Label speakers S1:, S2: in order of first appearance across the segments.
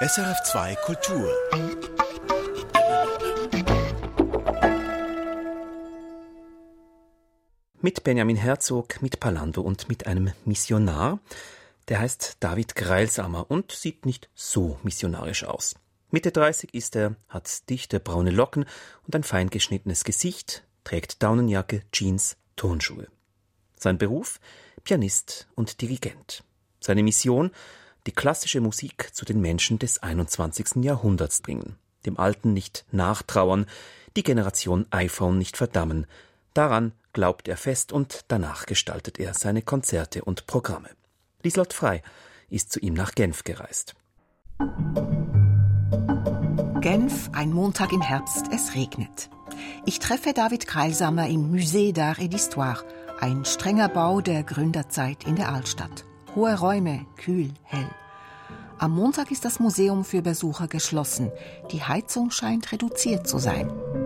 S1: SRF2 Kultur.
S2: Mit Benjamin Herzog, mit Palando und mit einem Missionar. Der heißt David Greilsamer und sieht nicht so missionarisch aus. Mitte 30 ist er, hat dichte braune Locken und ein fein geschnittenes Gesicht, trägt Daunenjacke, Jeans, Turnschuhe. Sein Beruf? Pianist und Dirigent. Seine Mission? Die klassische Musik zu den Menschen des 21. Jahrhunderts bringen. Dem Alten nicht nachtrauern, die Generation iPhone nicht verdammen. Daran glaubt er fest und danach gestaltet er seine Konzerte und Programme. Lieselotte Frey ist zu ihm nach Genf gereist.
S3: Genf, ein Montag im Herbst, es regnet. Ich treffe David Greilsamer im Musée d'Art et d'Histoire, ein strenger Bau der Gründerzeit in der Altstadt. Hohe Räume, kühl, hell. Am Montag ist das Museum für Besucher geschlossen. Die Heizung scheint reduziert zu sein.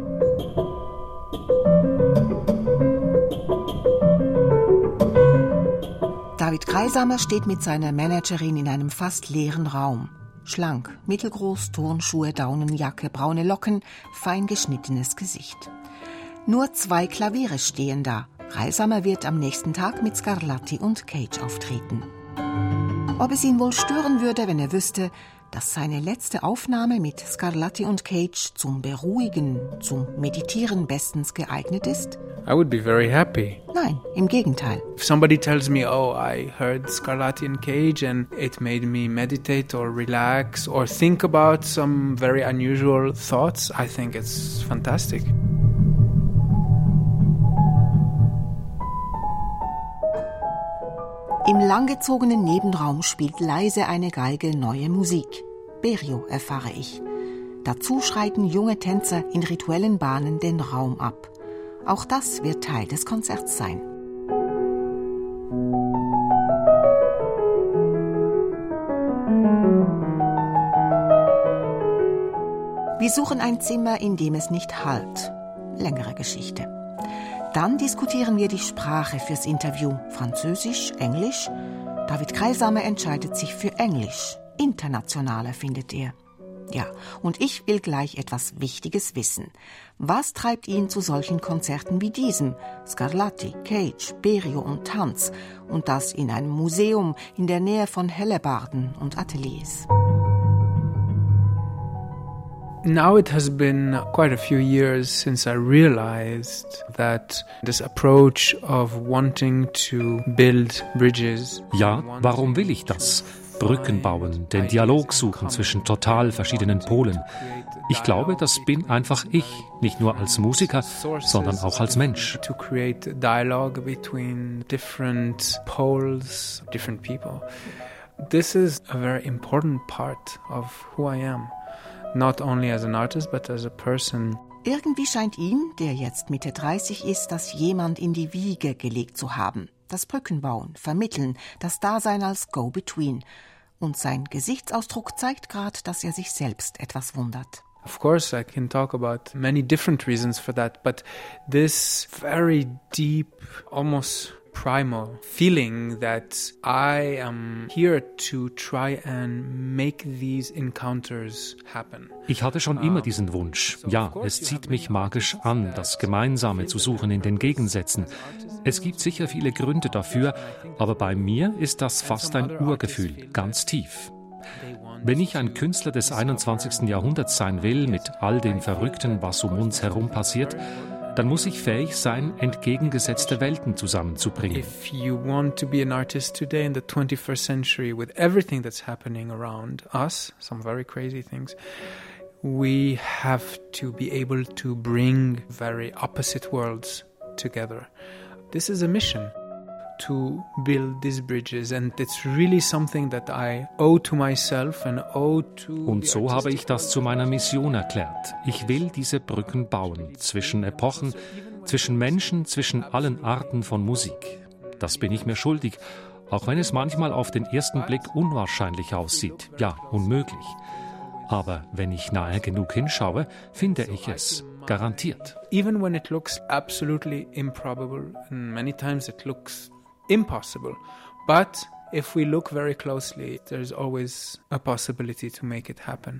S3: David Greilsamer steht mit seiner Managerin in einem fast leeren Raum. Schlank, mittelgroß, Turnschuhe, Daunenjacke, braune Locken, fein geschnittenes Gesicht. Nur 2 Klaviere stehen da. Greilsamer wird am nächsten Tag mit Scarlatti und Cage auftreten. Ob es ihn wohl stören würde, wenn er wüsste, dass seine letzte Aufnahme mit Scarlatti und Cage zum Beruhigen, zum Meditieren bestens geeignet ist?
S4: I would be very happy.
S3: Nein, im Gegenteil.
S4: If somebody tells me, oh, I heard Scarlatti and Cage and it made me meditate or relax or think about some very unusual thoughts, I think it's fantastic.
S3: Im langgezogenen Nebenraum spielt leise eine Geige neue Musik. Berio, erfahre ich. Dazu schreiten junge Tänzer in rituellen Bahnen den Raum ab. Auch das wird Teil des Konzerts sein. Wir suchen ein Zimmer, in dem es nicht hallt. Längere Geschichte. Dann diskutieren wir die Sprache fürs Interview. Französisch, Englisch. David Greilsamer entscheidet sich für Englisch. Internationaler findet er. Ja, und ich will gleich etwas Wichtiges wissen. Was treibt ihn zu solchen Konzerten wie diesem? Scarlatti, Cage, Berio und Tanz. Und das in einem Museum in der Nähe von Hellebarden und Ateliers.
S4: Now it has been quite a few years since I realized that this approach of wanting to build bridges.
S5: Ja, warum will ich das? Brücken bauen, den Dialog suchen zwischen total verschiedenen Polen. Ich glaube, das bin einfach ich, nicht nur als Musiker, sondern auch als Mensch.
S4: To create dialogue between different poles, different people. This is a very important part of who I am. Not only as an artist, but as a person.
S3: Irgendwie scheint ihm, der jetzt Mitte 30 ist, das jemand in die Wiege gelegt zu haben. Das Brücken bauen, vermitteln, das Dasein als Go-Between. Und sein Gesichtsausdruck zeigt gerade, dass er sich selbst etwas wundert.
S4: Of course, I can talk about many different reasons for that, but this very deep, almost primal feeling that I am here to try and make these encounters happen.
S5: Ich hatte schon immer diesen Wunsch. Ja, es zieht mich magisch an, das Gemeinsame zu suchen in den Gegensätzen. Es gibt sicher viele Gründe dafür, aber bei mir ist das fast ein Urgefühl, ganz tief. Wenn ich ein Künstler des 21. Jahrhunderts sein will, mit all dem Verrückten, was um uns herum passiert, dann muss ich fähig sein, entgegengesetzte Welten zusammenzubringen.
S4: If you want to be an artist today in the 21st century with everything that's happening around us, some very crazy things, we have to be able to bring very opposite worlds together. This is a mission. To build these bridges and it's really something that I owe to myself and owe to.
S5: Und so habe ich das zu meiner Mission erklärt. Ich will diese Brücken bauen zwischen Epochen, zwischen Menschen, zwischen allen Arten von Musik. Das bin ich mir schuldig, auch wenn es manchmal auf den ersten Blick unwahrscheinlich aussieht, ja, unmöglich. Aber wenn ich nahe genug hinschaue, finde ich es. Garantiert.
S4: Even when it looks absolutely improbable and many times it looks impossible. But If we look very closely, there's always a possibility to make it happen.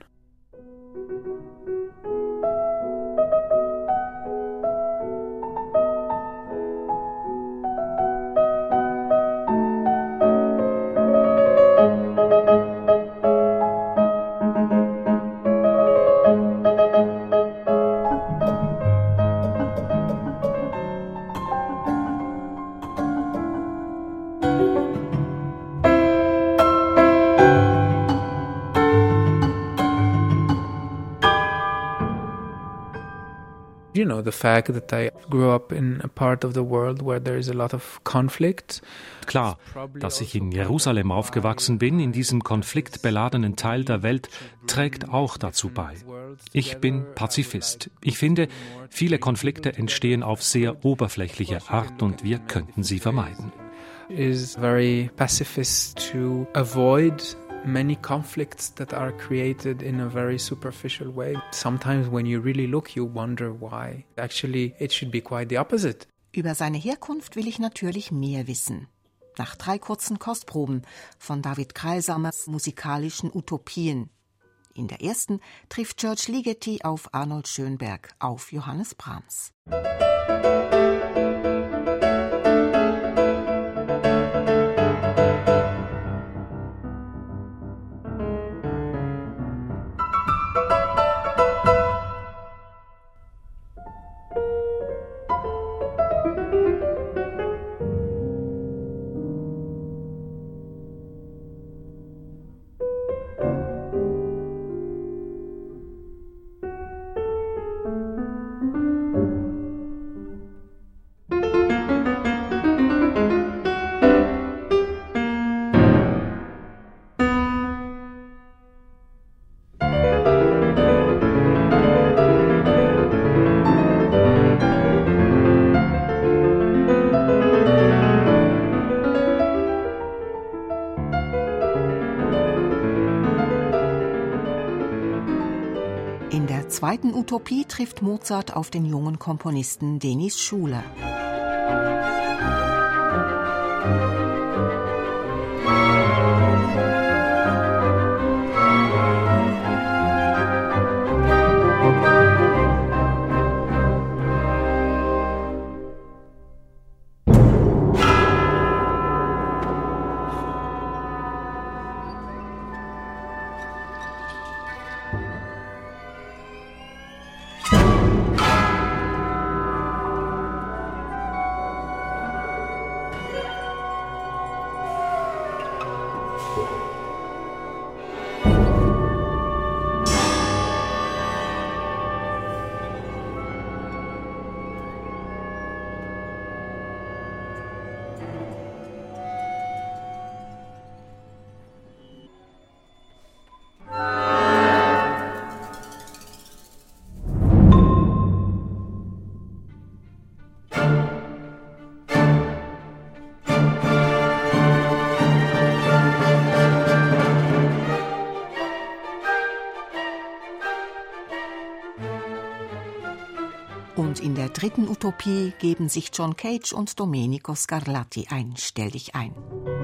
S4: You know, the fact that I grew up in a part of the world where there is a lot of conflict.
S5: Klar, dass ich in Jerusalem aufgewachsen bin, in diesem konfliktbeladenen Teil der Welt, trägt auch dazu bei. Ich bin Pazifist. Ich finde, viele Konflikte entstehen auf sehr oberflächliche Art und wir könnten sie vermeiden.
S4: It is very pacifist to avoid many conflicts that are created in a very superficial way. Sometimes when you really look, you wonder why. Actually, it should be quite the opposite.
S3: Über seine Herkunft will ich natürlich mehr wissen. Nach 3 kurzen Kostproben von David Kreilsamers musikalischen Utopien. In der ersten trifft George Ligeti auf Arnold Schönberg, auf Johannes Brahms. In der zweiten Utopie trifft Mozart auf den jungen Komponisten Denis Schuler. Und in der dritten Utopie geben sich John Cage und Domenico Scarlatti ein. Stell dich ein.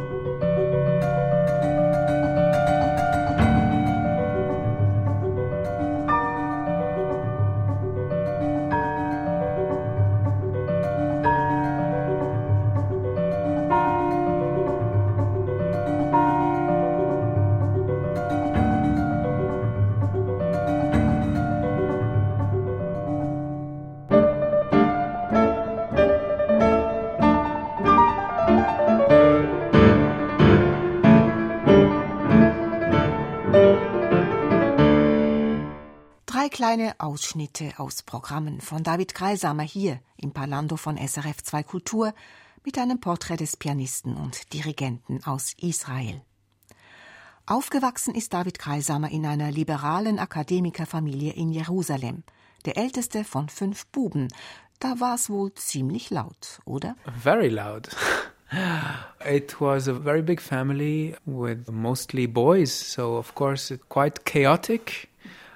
S3: Kleine Ausschnitte aus Programmen von David Kreilsamer hier im Parlando von SRF 2 Kultur mit einem Porträt des Pianisten und Dirigenten aus Israel. Aufgewachsen ist David Kreilsamer in einer liberalen Akademikerfamilie in Jerusalem, der älteste von 5 Buben. Da war es wohl ziemlich laut, oder?
S4: Very loud. It was a very big family with mostly boys, so of course it's quite chaotic.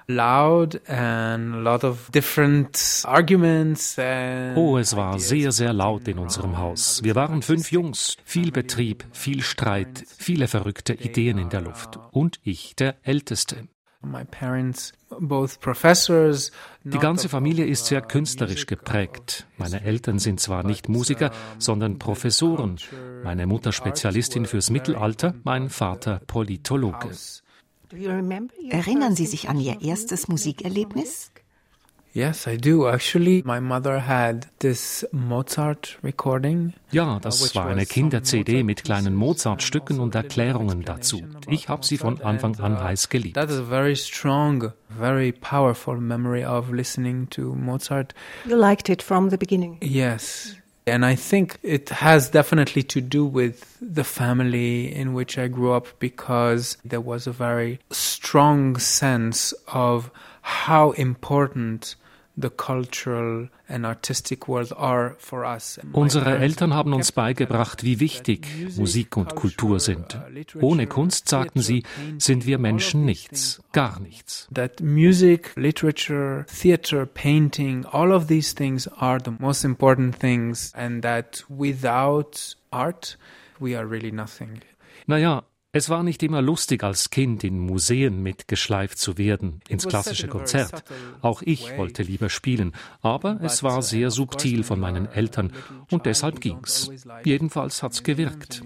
S4: loud and a lot of different arguments.
S5: Oh, es war sehr, sehr laut in unserem Haus. Wir waren 5 Jungs, viel Betrieb, viel Streit, viele verrückte Ideen in der Luft. Und ich, der Älteste.
S4: My parents, both professors.
S5: Die ganze Familie ist sehr künstlerisch geprägt. Meine Eltern sind zwar nicht Musiker, sondern Professoren. Meine Mutter Spezialistin fürs Mittelalter, mein Vater Politologe.
S3: Erinnern Sie sich an Ihr erstes Musikerlebnis?
S4: Yes, I do. Actually, my mother had this Mozart recording.
S5: Ja, das war eine Kinder-CD mit kleinen Mozart-Stücken und Erklärungen dazu. Ich habe sie von Anfang an heiß geliebt.
S4: That is a very strong, very powerful memory of listening to Mozart.
S1: You liked it from the beginning?
S4: Yes. And I think it has definitely to do with the family in which I grew up, because there was a very strong sense of how important the cultural and artistic world are for us.
S5: Unsere Eltern haben uns beigebracht, wie wichtig Musik und Kultur sind. Ohne Kunst, sagten sie, sind wir Menschen nichts, gar nichts.
S4: That music, literature, theater, painting, all of these things are the most important things, and that without art, we are really nothing.
S5: Naja, es war nicht immer lustig, als Kind in Museen mitgeschleift zu werden, ins klassische Konzert. Auch ich wollte lieber spielen, aber es war sehr subtil von meinen Eltern und deshalb ging's. Jedenfalls hat's gewirkt.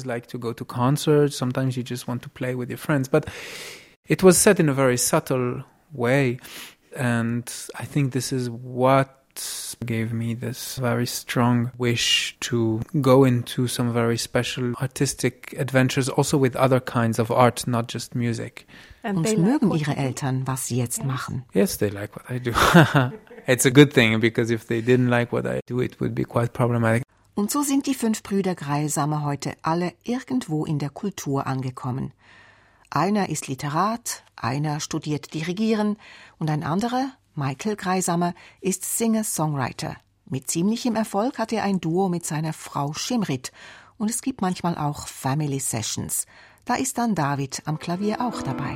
S4: Sometimes you just want to play with your friends, but it was said in a very subtle way, and I think this is what gave me this very strong wish to go into some very special artistic adventures, also with other kinds of art, not just music.
S3: Und mögen Ihre Eltern, was Sie jetzt machen?
S4: Yes, they like what I do. It's a good thing, because if they didn't like what I do, it would be quite problematic.
S3: Und so sind die 5 Brüder Greilsamer heute alle irgendwo in der Kultur angekommen. Einer ist Literat, einer studiert Dirigieren und ein anderer, Michael Greilsamer, ist Singer-Songwriter. Mit ziemlichem Erfolg hat er ein Duo mit seiner Frau Shimrit. Und es gibt manchmal auch Family Sessions. Da ist dann David am Klavier auch dabei.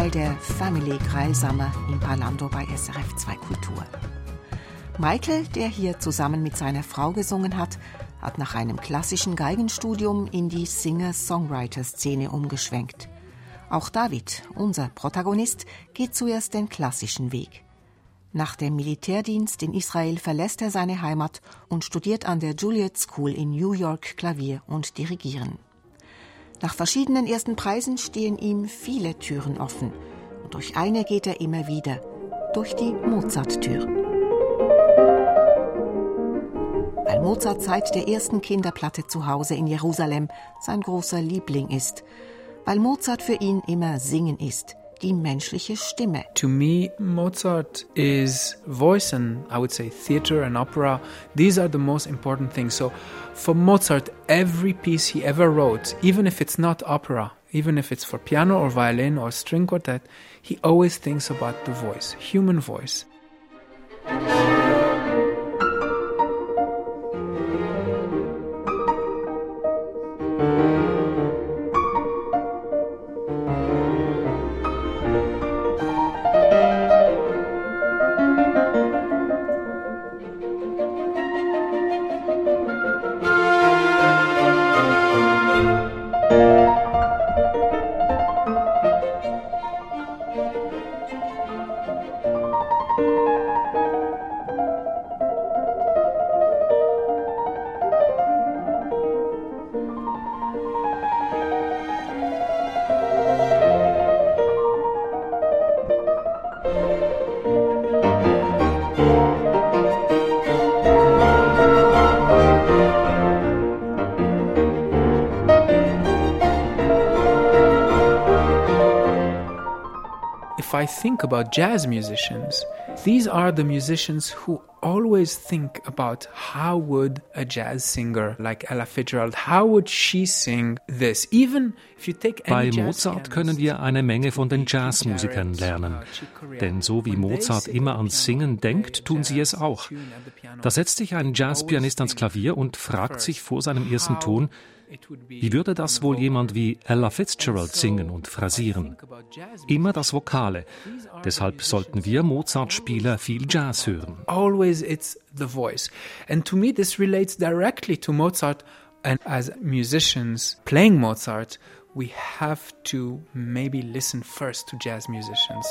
S3: bei der Family Greilsamer in Palando bei SRF 2 Kultur. Michael, der hier zusammen mit seiner Frau gesungen hat nach einem klassischen Geigenstudium in die Singer-Songwriter-Szene umgeschwenkt. Auch David, unser Protagonist, geht zuerst den klassischen Weg. Nach dem Militärdienst in Israel verlässt er seine Heimat und studiert an der Juilliard School in New York Klavier und Dirigieren. Nach verschiedenen ersten Preisen stehen ihm viele Türen offen. Und durch eine geht er immer wieder, durch die Mozart-Tür. Weil Mozart seit der ersten Kinderplatte zu Hause in Jerusalem sein großer Liebling ist. Weil Mozart für ihn immer Singen ist, die menschliche Stimme.
S4: To me, Mozart is voice and I would say theater and opera. These are the most important things. So for Mozart, every piece he ever wrote, even if it's not opera, even if it's for piano or violin or string quartet, he always thinks about the voice, human voice. If I think about jazz musicians, these are the musicians who always think about how would a jazz singer like Ella Fitzgerald, how would she sing this? Even if you take any
S5: Bei Mozart können wir eine Menge von den Jazzmusikern lernen. Denn so wie Mozart immer ans Singen denkt, tun sie es auch. Da setzt sich ein Jazzpianist ans Klavier und fragt sich vor seinem ersten Ton, wie würde das wohl jemand wie Ella Fitzgerald singen und phrasieren? Immer das Vokale. Deshalb sollten wir Mozart-Spieler viel Jazz hören.
S4: Always it's the voice. And to me this relates directly to Mozart. And as musicians playing Mozart, we have to maybe listen first to jazz musicians.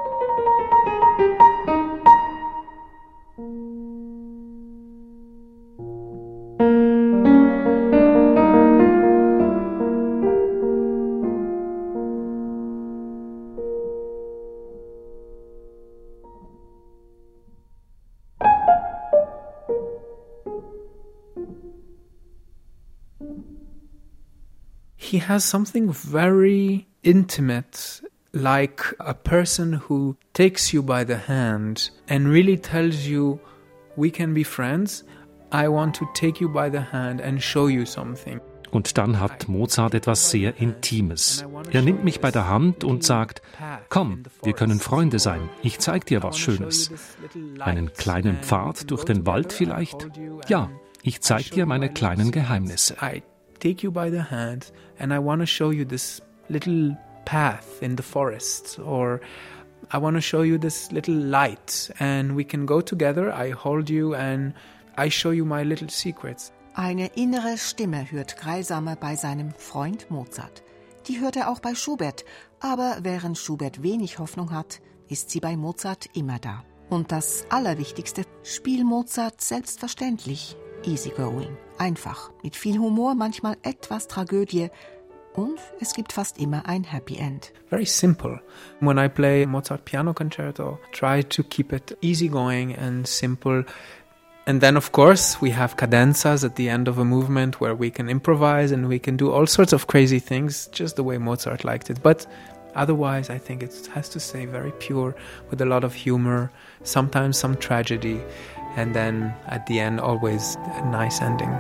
S4: He has something very intimate, like a person who takes you by the hand and really tells you, we can be friends. I want to take you by the hand and show you something.
S5: Und dann hat Mozart etwas sehr Intimes. Er nimmt mich bei der Hand und sagt, komm, wir können Freunde sein, ich zeig dir was Schönes. Einen kleinen Pfad durch den Wald vielleicht? Ja, ich zeig dir meine kleinen Geheimnisse.
S4: Take you by the hand and I want to show you this little path in the forest, or I want to show you this little light and we can go together, I hold you and I show you my little secrets.
S3: Eine innere Stimme hört Greilsamer bei seinem Freund Mozart. Die hört er auch bei Schubert, aber während Schubert wenig Hoffnung hat, ist sie bei Mozart immer da. Und das Allerwichtigste, spiel Mozart selbstverständlich. Easygoing, einfach, mit viel Humor, manchmal etwas Tragödie und es gibt fast immer ein Happy End.
S4: Very simple. When I play Mozart piano concerto, try to keep it easygoing and simple. And then of course we have cadenzas at the end of a movement where we can improvise and we can do all sorts of crazy things just the way Mozart liked it. But otherwise I think it has to stay very pure with a lot of humor, sometimes some tragedy. And then at the end, always a nice ending.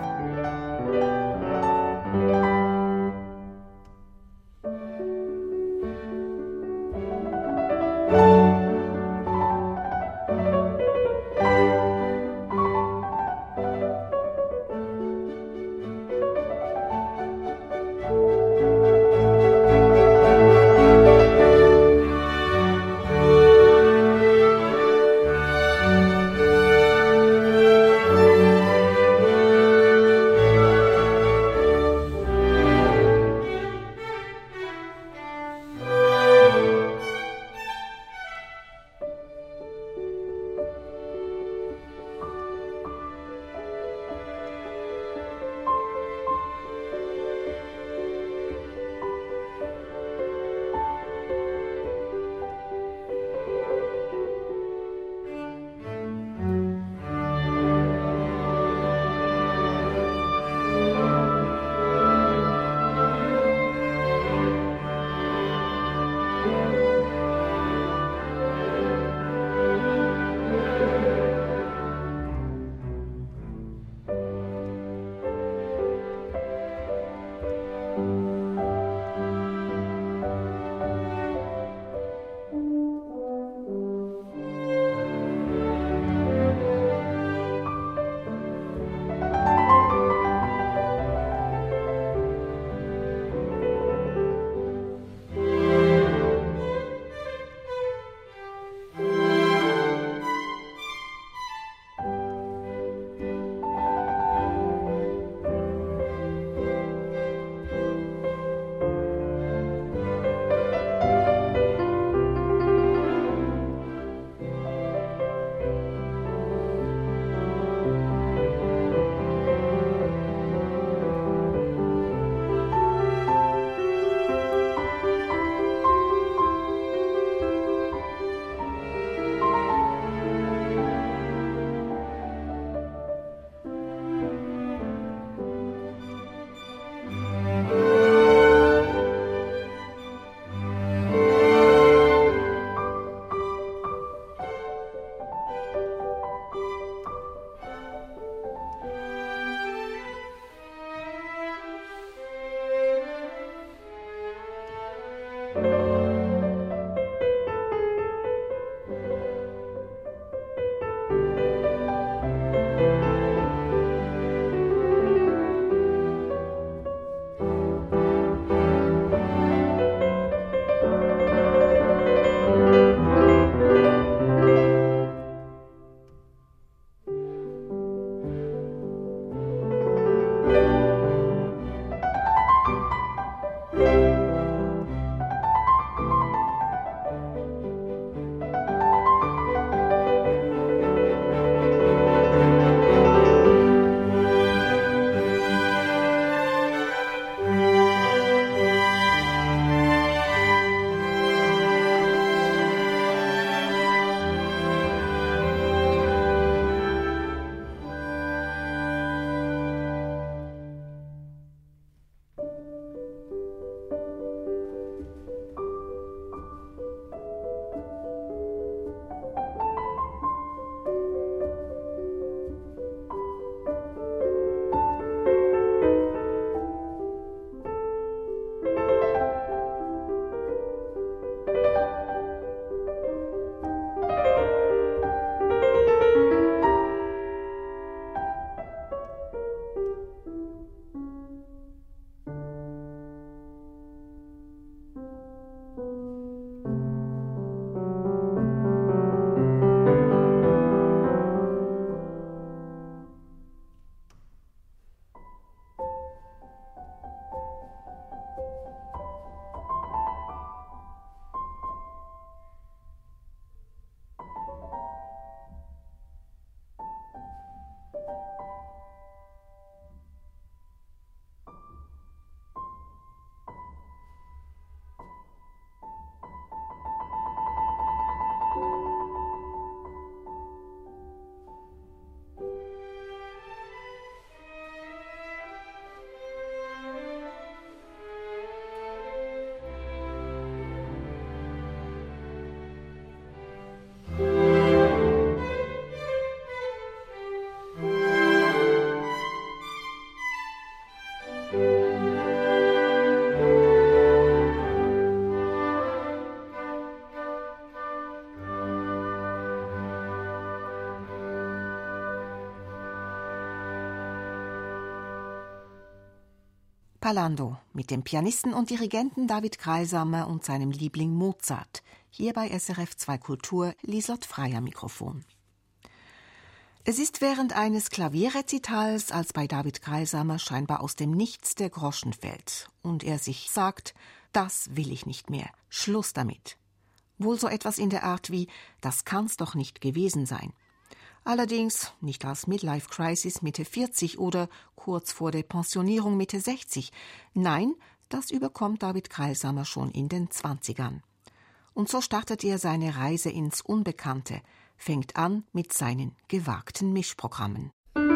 S3: Palando mit dem Pianisten und Dirigenten David Greilsamer und seinem Liebling Mozart. Hier bei SRF 2 Kultur, Lieselot Frey am Mikrofon. Es ist während eines Klavierrezitals, als bei David Greilsamer scheinbar aus dem Nichts der Groschen fällt und er sich sagt, das will ich nicht mehr, Schluss damit. Wohl so etwas in der Art wie, das kann's doch nicht gewesen sein. Allerdings nicht als Midlife-Crisis Mitte 40 oder kurz vor der Pensionierung Mitte 60. Nein, das überkommt David Greilsamer schon in den 20ern. Und so startet er seine Reise ins Unbekannte, fängt an mit seinen gewagten Mischprogrammen.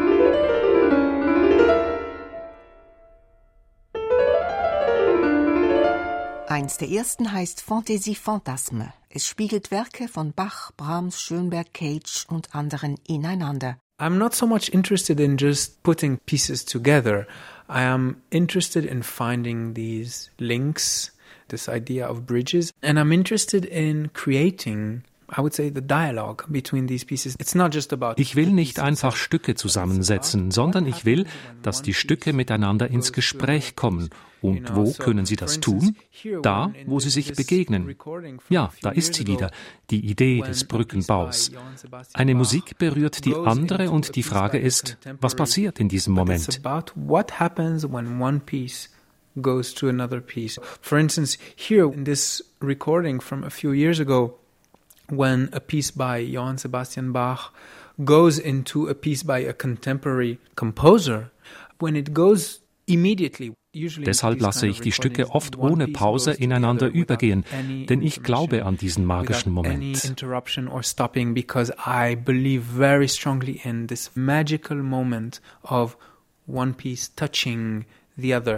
S3: Eins der ersten heißt Fantaisie Fantasme. Es spiegelt Werke von Bach, Brahms, Schönberg, Cage und anderen ineinander.
S4: I'm not so much interested in just putting pieces together. I am interested in finding these links, this idea of bridges, and I'm interested in creating, I would say, the dialogue between these pieces. It's not just about.
S5: Ich will nicht einfach Stücke zusammensetzen, sondern ich will, dass die Stücke miteinander ins Gespräch kommen. Und wo können sie das tun? Da, wo sie sich begegnen. Ja, da ist sie wieder, die Idee des Brückenbaus. Eine Musik berührt die andere und die Frage ist, was passiert in diesem Moment?
S4: What happens when one piece goes to another piece? For instance, here in this recording from a few years ago, when a piece by Johann Sebastian Bach goes into a piece by a contemporary composer, when it goes immediately.
S5: Deshalb lasse ich die Stücke oft ohne Pause ineinander übergehen, denn ich glaube an diesen magischen Moment.
S4: Because I believe very strongly in this magical moment of one piece touching the other.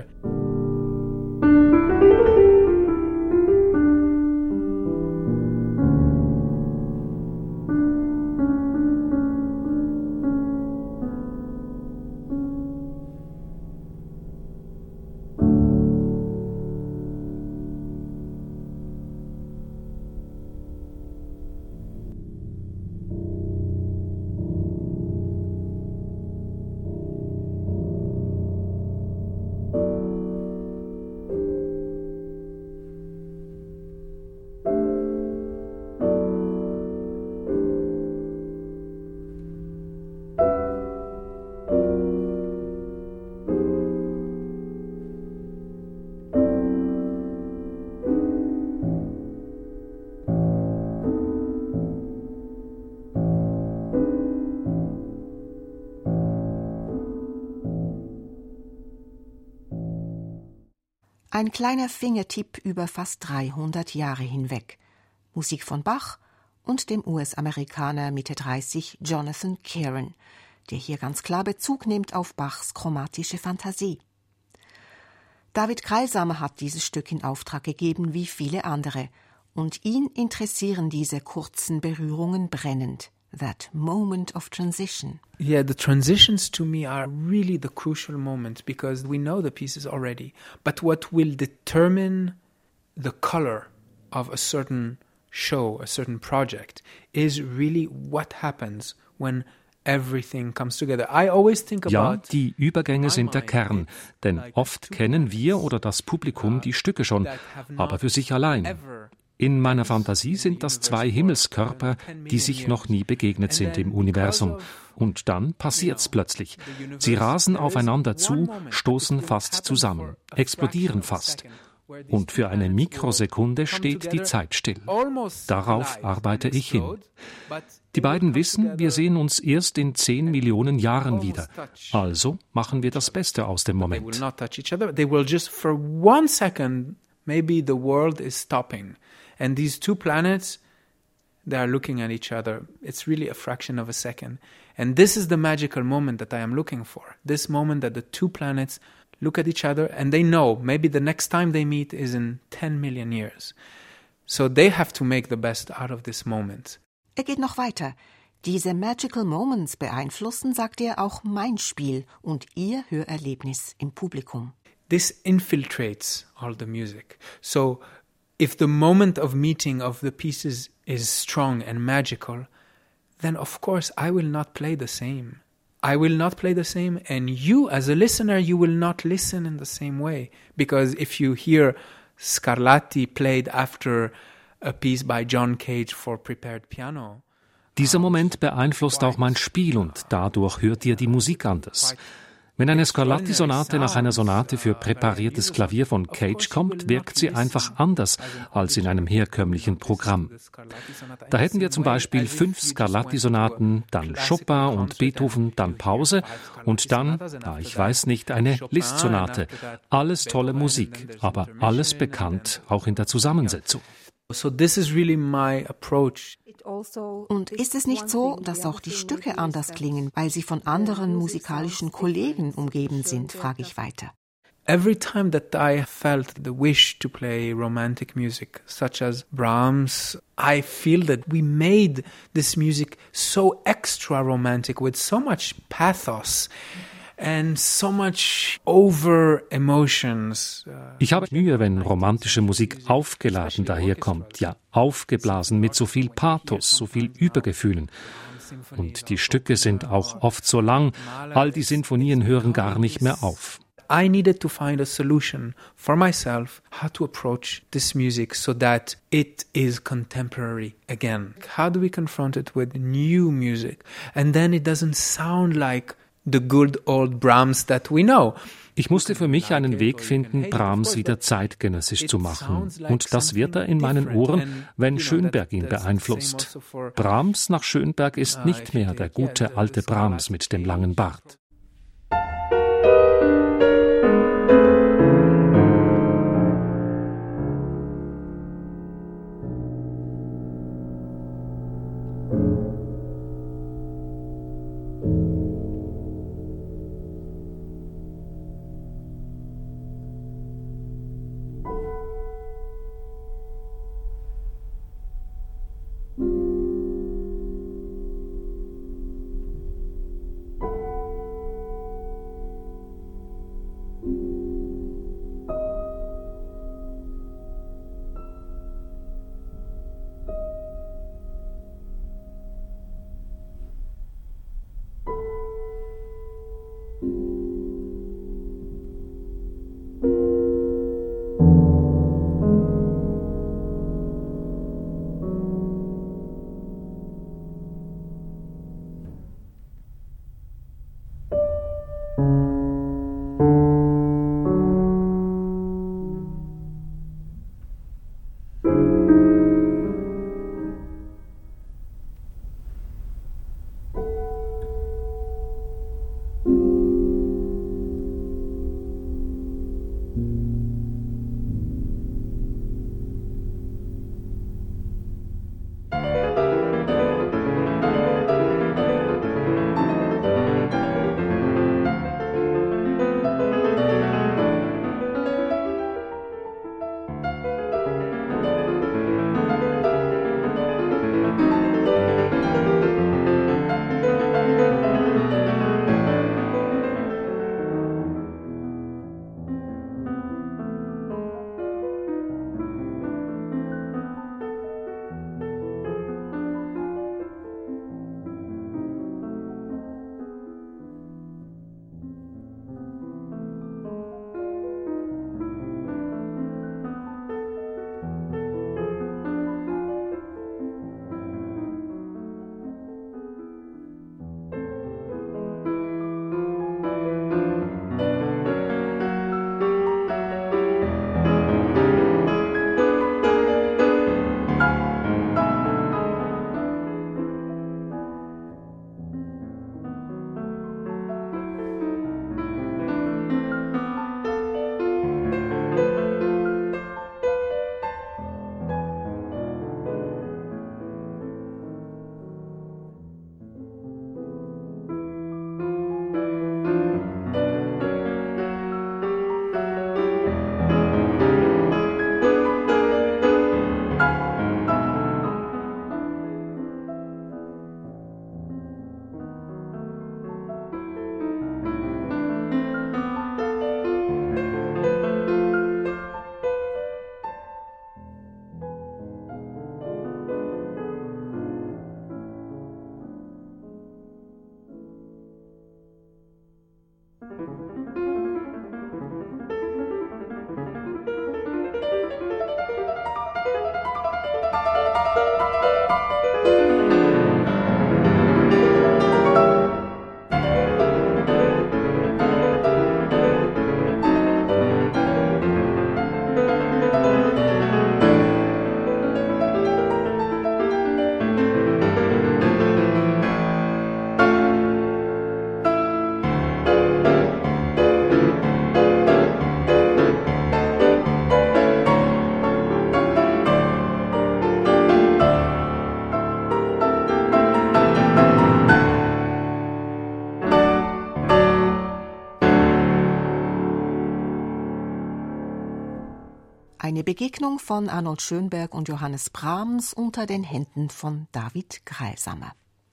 S3: Ein kleiner Fingertipp über fast 300 Jahre hinweg. Musik von Bach und dem US-Amerikaner Mitte 30 Jonathan Caron, der hier ganz klar Bezug nimmt auf Bachs chromatische Fantasie. David Greilsamer hat dieses Stück in Auftrag gegeben wie viele andere und ihn interessieren diese kurzen Berührungen brennend. That moment of transition.
S4: Yeah, the transitions to me are really the crucial moment because we know the pieces already. But what will determine the color of a certain show, a certain project, is really what happens when everything comes together. I always think about.
S5: Ja, die Übergänge sind der Kern, denn oft kennen wir oder das Publikum die Stücke schon, aber für sich allein. In meiner Fantasie sind das zwei Himmelskörper, die sich noch nie begegnet sind im Universum. Und dann passiert's plötzlich. Sie rasen aufeinander zu, stoßen fast zusammen, explodieren fast. Und für eine Mikrosekunde steht die Zeit still. Darauf arbeite ich hin. Die beiden wissen, wir sehen uns erst in 10 Millionen Jahren wieder. Also machen wir das Beste aus dem Moment.
S4: Maybe the world is stopping. And these two planets, they are looking at each other. It's really a fraction of a second. And this is the magical moment that I am looking for. This moment that the two planets look at each other and they know maybe the next time they meet is in 10 million years. So they have to make the best out of this moment.
S3: Geht noch weiter. Diese Magical Moments beeinflussen, sagt er, auch mein Spiel und ihr Hörerlebnis im Publikum.
S4: This infiltrates all the music. So if the moment of meeting of the pieces is strong and magical, then of course I will not play the same. I will not play the same, and you, as a listener, you will not listen in the same way. Because if you hear Scarlatti played after a piece by John Cage for prepared piano.
S5: Dieser Moment beeinflusst auch mein Spiel und dadurch hört ihr die Musik anders. Wenn eine Scarlatti-Sonate nach einer Sonate für präpariertes Klavier von Cage kommt, wirkt sie einfach anders als in einem herkömmlichen Programm. Da hätten wir zum Beispiel 5 Scarlatti-Sonaten, dann Chopin und Beethoven, dann Pause und dann, ich weiß nicht, eine Liszt-Sonate. Alles tolle Musik, aber alles bekannt, auch in der Zusammensetzung.
S4: So this is really my approach.
S3: Und ist es nicht so, dass auch die Stücke anders klingen, weil sie von anderen musikalischen Kollegen umgeben sind, frage ich weiter.
S4: Every time that I felt the wish to play romantic music, such as Brahms, I feel that we made this music so extra romantic with so much pathos. And so much over emotions.
S5: Ich habe Mühe, wenn romantische Musik aufgeladen daherkommt, ja aufgeblasen mit so viel Pathos, so viel Übergefühlen. Und die Stücke sind auch oft so lang, all die Sinfonien hören gar nicht mehr auf.
S4: I needed to find a solution for myself how to approach this music so that it is contemporary again. How do we confront it with new music? And then it doesn't sound like the good old Brahms that we know.
S5: Ich musste für mich einen Weg finden, Brahms wieder zeitgenössisch zu machen. Und das wird er in meinen Ohren, wenn Schönberg ihn beeinflusst. Brahms nach Schönberg ist nicht mehr der gute alte Brahms mit dem langen Bart.
S3: Eine Begegnung von Arnold Schönberg und Johannes Brahms unter den Händen von David Greilsamer.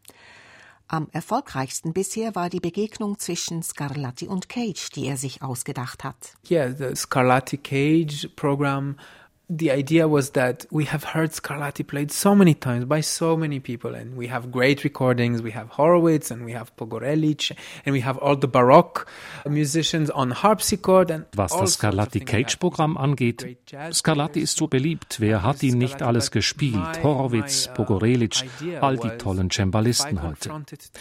S3: Am erfolgreichsten bisher war die Begegnung zwischen Scarlatti und Cage, die er sich ausgedacht hat.
S4: Yeah, the Scarlatti-Cage program. The idea was that we have heard Scarlatti played so many times by so many people, and we have great recordings. We have Horowitz and we have Pogorelic and we have all the Baroque musicians on harpsichord. And
S5: was das Scarlatti-Cage-Programm angeht, Scarlatti ist so beliebt. Wer hat ihn nicht alles gespielt? Horowitz, Pogorelic, all die tollen Cembalisten heute.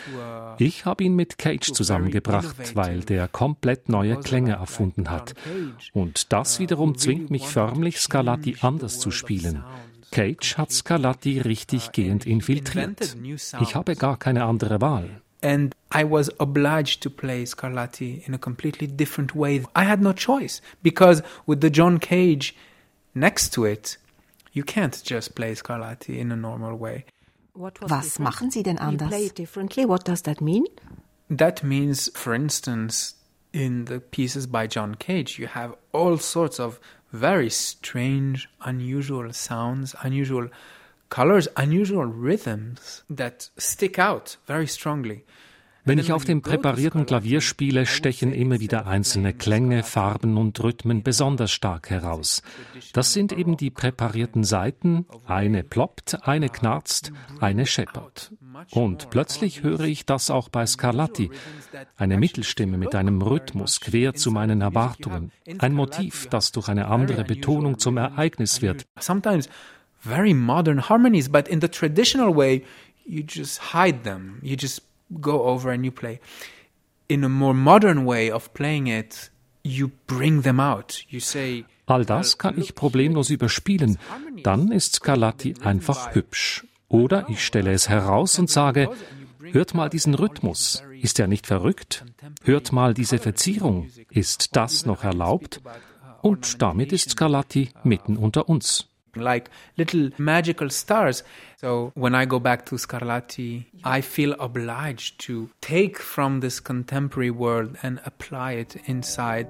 S5: Ich habe ihn mit Cage zusammengebracht, weil der komplett neue Klänge erfunden hat. Und das wiederum zwingt mich förmlich, Scarlatti anders zu spielen. Cage hat Scarlatti richtig gehend infiltriert. Ich habe gar keine andere Wahl.
S4: And I was obliged to play Scarlatti in a completely different way. I had no choice, because with the John Cage next to it, you can't just play Scarlatti in a normal way.
S3: Was machen Sie denn anders?
S1: You play it differently. What does that mean?
S4: That means, for instance, in the pieces by John Cage, you have all sorts of very strange, unusual sounds, unusual colors, unusual rhythms that stick out very strongly.
S5: Wenn ich auf dem präparierten Klavier spiele, stechen immer wieder einzelne Klänge, Farben und Rhythmen besonders stark heraus. Das sind eben die präparierten Saiten, eine ploppt, eine knarzt, eine scheppert. Und plötzlich höre ich das auch bei Scarlatti. Eine Mittelstimme mit einem Rhythmus quer zu meinen Erwartungen. Ein Motiv, das durch eine andere Betonung zum Ereignis wird.
S4: Sometimes very modern harmonies, but in the traditional way, you just hide them. You just go over and you play. In a more modern way of playing it, you bring them out. You say,
S5: all das kann ich problemlos überspielen. Dann ist Scarlatti einfach hübsch. Oder ich stelle es heraus und sage, hört mal diesen Rhythmus. Ist er nicht verrückt? Hört mal diese Verzierung. Ist das noch erlaubt? Und damit ist Scarlatti mitten unter uns.
S4: Like little magical stars. So when I go back to Scarlatti, I feel obliged to take from this contemporary world and apply it inside.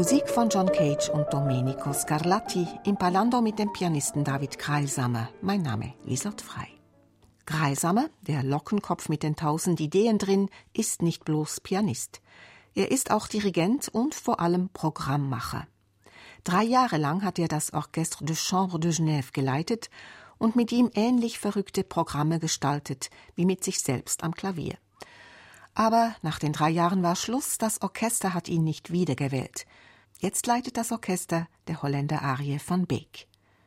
S3: Musik von John Cage und Domenico Scarlatti im Palando mit dem Pianisten David Greilsamer. Mein Name Lieselt Frey. Greilsamer, der Lockenkopf mit den 1000 Ideen drin, ist nicht bloß Pianist. Er ist auch Dirigent und vor allem Programmmacher. 3 Jahre lang hat er das Orchestre de Chambre de Genève geleitet und mit ihm ähnlich verrückte Programme gestaltet wie mit sich selbst am Klavier. Aber nach den 3 Jahren war Schluss, das Orchester hat ihn nicht wiedergewählt. Jetzt leitet das Orchester der Holländer Arie van Beek.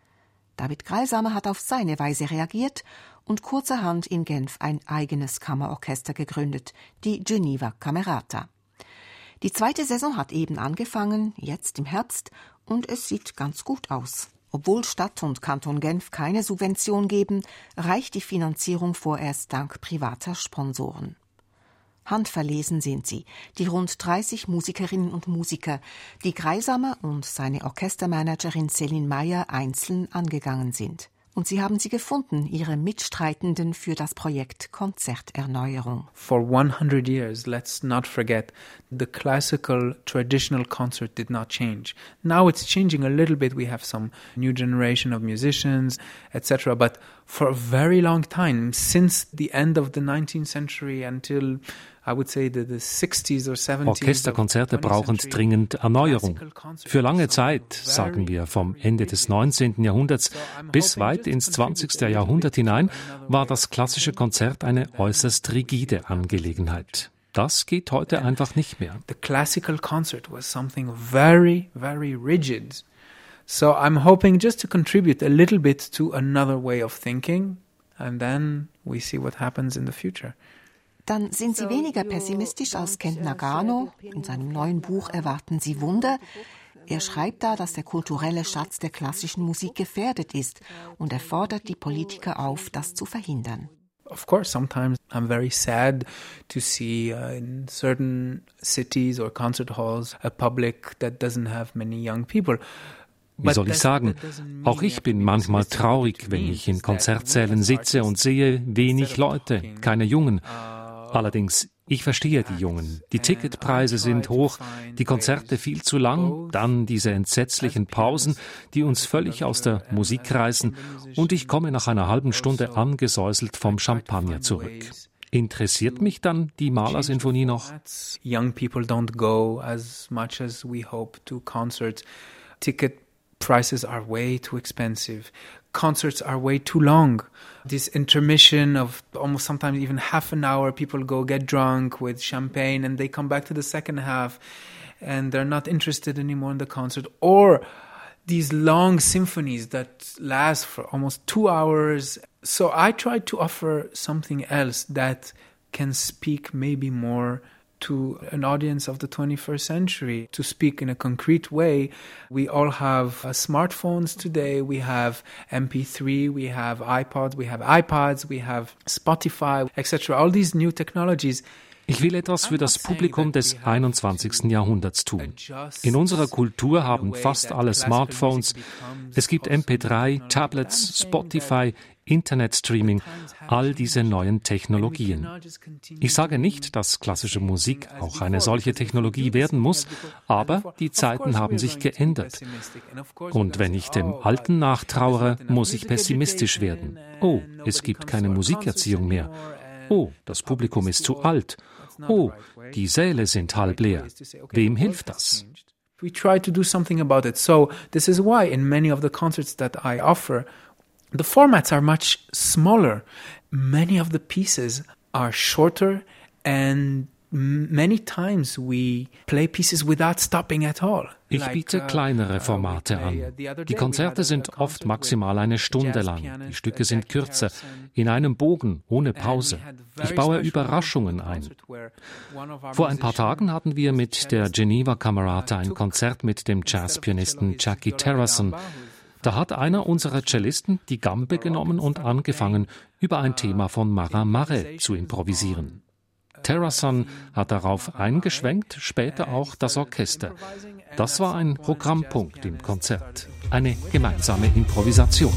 S3: David Greilsamer hat auf seine Weise reagiert und kurzerhand in Genf ein eigenes Kammerorchester gegründet, die Geneva Camerata. Die 2. Saison hat eben angefangen, jetzt im Herbst, und es sieht ganz gut aus. Obwohl Stadt und Kanton Genf keine Subvention geben, reicht die Finanzierung vorerst dank privater Sponsoren. Handverlesen sind sie, die rund 30 Musikerinnen und Musiker, die Greilsamer und seine Orchestermanagerin Céline Meyer einzeln angegangen sind. Und sie haben sie gefunden, ihre Mitstreitenden für das Projekt Konzerterneuerung.
S4: For 100 years, let's not forget, the classical traditional concert did not change. Now it's changing a little bit. We have some new generation of musicians, etc. But for a very long time, since the end of the 19th century until I would say the 60s or 70s.
S5: Orchesterkonzerte brauchen dringend Erneuerung. Für lange Zeit, sagen wir vom Ende des 19. Jahrhunderts bis weit ins 20. Jahrhundert hinein, war das klassische Konzert eine äußerst rigide Angelegenheit. Das geht heute einfach nicht mehr.
S4: The classical concert was something very, very rigid. So I'm hoping just to contribute a little bit to another way of thinking, and then we see what happens in the future.
S3: Dann sind Sie weniger pessimistisch als Kent Nagano. In seinem neuen Buch Erwarten Sie Wunder. Er schreibt da, dass der kulturelle Schatz der klassischen Musik gefährdet ist und er fordert die Politiker auf, das zu verhindern.
S4: Of course, sometimes I'm very sad to see in certain cities or concert halls a public that doesn't have many young people.
S5: Wie soll ich sagen? Auch ich bin manchmal traurig, wenn ich in Konzertsälen sitze und sehe wenig Leute, keine Jungen. Allerdings, ich verstehe die Jungen. Die Ticketpreise sind hoch, die Konzerte viel zu lang, dann diese entsetzlichen Pausen, die uns völlig aus der Musik reißen, und ich komme nach einer halben Stunde angesäuselt vom Champagner zurück. Interessiert mich dann die Mahler-Sinfonie noch?
S4: Young people don't go as much as we hope to concerts. Ticket prices are way too expensive. Concerts are way too long. This intermission of almost sometimes even half an hour, people go get drunk with champagne and they come back to the second half and they're not interested anymore in the concert. Or these long symphonies that last for almost 2 hours. So I tried to offer something else that can speak maybe more to an audience of the 21st century, to speak in a concrete way. We all have smartphones today, we have MP3, we have iPods, we have iPads, we have Spotify, etc. All these new technologies.
S5: Ich will etwas für das Publikum des 21. Jahrhunderts tun. In unserer Kultur haben fast alle Smartphones. Es gibt MP3, Tablets, Spotify, Internetstreaming, all diese neuen Technologien. Ich sage nicht, dass klassische Musik auch eine solche Technologie werden muss, aber die Zeiten haben sich geändert. Und wenn ich dem Alten nachtrauere, muss ich pessimistisch werden. Oh, es gibt keine Musikerziehung mehr. Oh, das Publikum ist zu alt. Oh, die Säle sind halb leer. Wem hilft das?
S4: We try to do something about it. So this is why in many of the concerts that I offer, the formats are much smaller. Many of the pieces are shorter and many times we play pieces without stopping at all.
S5: Ich biete kleinere Formate an. Die Konzerte sind oft maximal eine Stunde lang. Die Stücke sind kürzer, in einem Bogen, ohne Pause. Ich baue Überraschungen ein. Vor ein paar Tagen hatten wir mit der Geneva Camerata ein Konzert mit dem Jazzpianisten Jackie Terrasson. Da hat einer unserer Cellisten die Gambe genommen und angefangen, über ein Thema von Marin Marais zu improvisieren. Terrasson hat darauf eingeschwenkt, später auch das Orchester. Das war ein Programmpunkt im Konzert, eine gemeinsame Improvisation.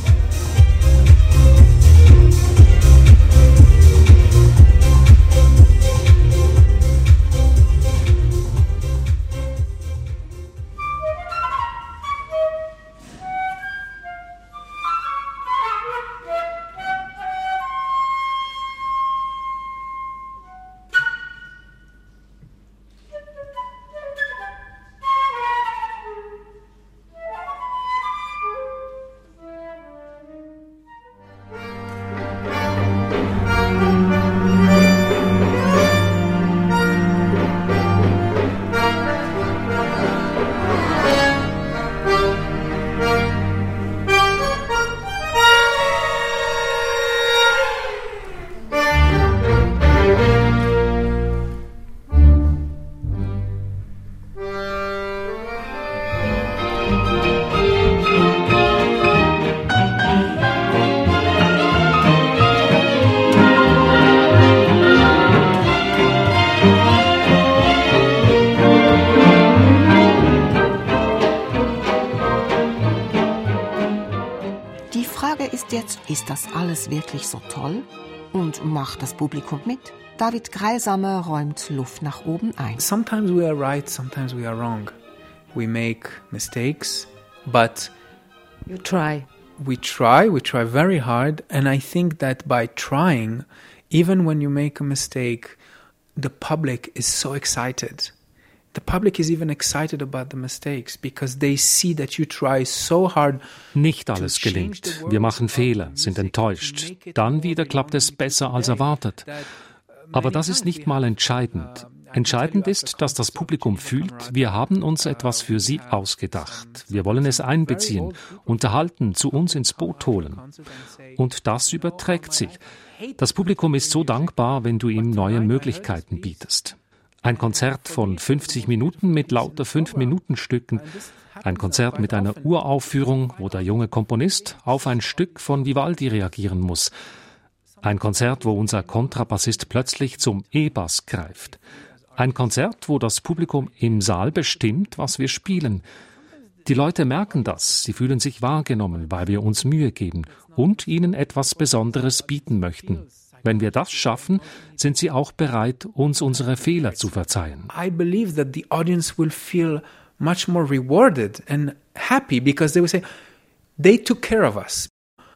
S3: jetzt, ist das alles wirklich so toll? Und macht das Publikum mit? David Greilsamer räumt Luft nach oben ein.
S4: Sometimes we are right, sometimes we are wrong. We make mistakes, but
S1: You try.
S4: we try very hard, and I think that by trying, even when you make a mistake, the public is so excited. The public is even excited about the mistakes because they see that you try so hard.
S5: Nicht alles gelingt. Wir machen Fehler, sind enttäuscht. Dann wieder klappt es besser als erwartet. Aber das ist nicht mal entscheidend. Entscheidend ist, dass das Publikum fühlt, wir haben uns etwas für sie ausgedacht. Wir wollen es einbeziehen, unterhalten, zu uns ins Boot holen. Und das überträgt sich. Das Publikum ist so dankbar, wenn du ihm neue Möglichkeiten bietest. Ein Konzert von 50 Minuten mit lauter 5-Minuten-Stücken. Ein Konzert mit einer Uraufführung, wo der junge Komponist auf ein Stück von Vivaldi reagieren muss. Ein Konzert, wo unser Kontrabassist plötzlich zum E-Bass greift. Ein Konzert, wo das Publikum im Saal bestimmt, was wir spielen. Die Leute merken das, sie fühlen sich wahrgenommen, weil wir uns Mühe geben und ihnen etwas Besonderes bieten möchten. Wenn wir das schaffen, sind sie auch bereit, uns unsere Fehler zu verzeihen.
S4: I believe that the audience will feel much more rewarded and happy because they will say, they took care of us.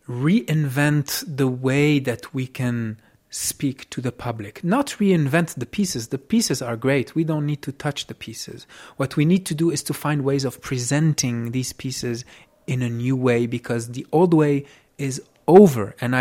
S4: Reinvent the way that we can speak to the public. Not reinvent the pieces. The pieces are great. We don't need to touch the pieces. What we need to do is to find ways of presenting these pieces in a new way because the old way is over. And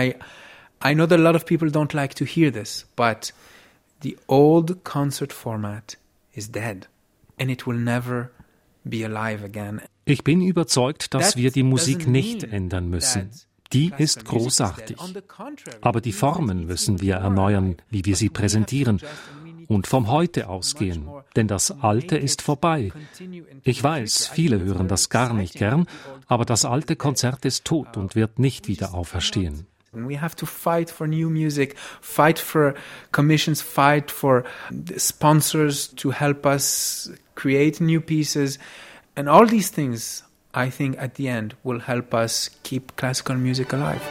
S4: I know that a lot of people don't like to hear this, but the old concert format is dead and it will never be alive again.
S5: Ich bin überzeugt, dass wir die Musik nicht ändern müssen. Die ist großartig. Aber die Formen müssen wir erneuern, wie wir sie präsentieren und vom Heute ausgehen, denn das Alte ist vorbei. Ich weiß, viele hören das gar nicht gern, aber das alte Konzert ist tot und wird nicht wieder auferstehen.
S4: We have to fight for new music, fight for commissions, fight for sponsors to help us create new pieces, and all these things I think at the end will help us keep classical music alive.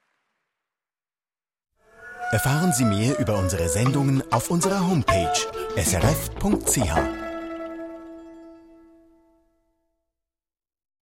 S6: Erfahren Sie mehr über unsere Sendungen auf unserer Homepage srf.ch